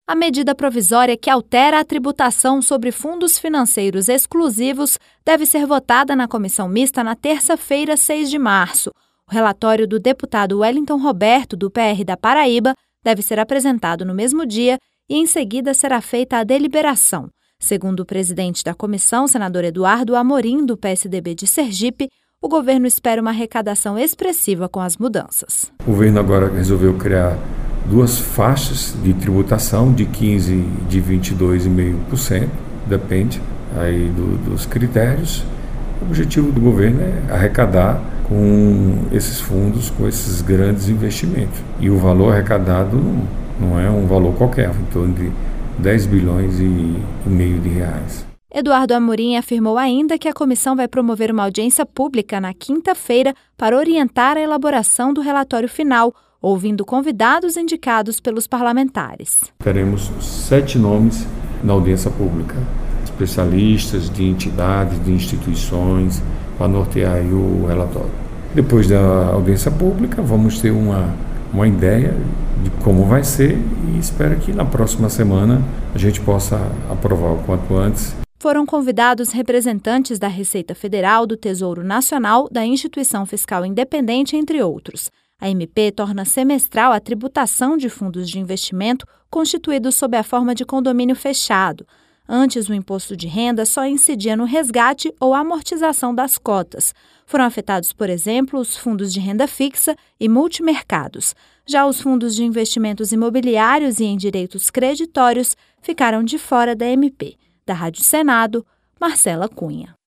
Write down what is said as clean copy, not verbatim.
A medida provisória que altera a tributação sobre fundos financeiros exclusivos deve ser votada na comissão mista na terça-feira, 6 de março. O relatório do deputado Wellington Roberto, do PR da Paraíba, deve ser apresentado no mesmo dia e, em seguida, será feita a deliberação. Segundo o presidente da comissão, senador Eduardo Amorim, do PSDB de Sergipe, o governo espera uma arrecadação expressiva com as mudanças. O governo agora resolveu criar duas faixas de tributação de 15% e de 22,5%, depende aí dos critérios. O objetivo do governo é arrecadar com esses fundos, com esses grandes investimentos. E o valor arrecadado não é um valor qualquer, em torno de 10 bilhões e meio de reais. Eduardo Amorim afirmou ainda que a comissão vai promover uma audiência pública na quinta-feira para orientar a elaboração do relatório final, ouvindo convidados indicados pelos parlamentares. Teremos 7 nomes na audiência pública, especialistas de entidades, de instituições, para nortear aí o relatório. Depois da audiência pública, vamos ter uma ideia de como vai ser e espero que na próxima semana a gente possa aprovar o quanto antes. Foram convidados representantes da Receita Federal, do Tesouro Nacional, da Instituição Fiscal Independente, entre outros. A MP torna semestral a tributação de fundos de investimento constituídos sob a forma de condomínio fechado. Antes, o imposto de renda só incidia no resgate ou amortização das cotas. Foram afetados, por exemplo, os fundos de renda fixa e multimercados. Já os fundos de investimentos imobiliários e em direitos creditórios ficaram de fora da MP. Da Rádio Senado, Marcela Cunha.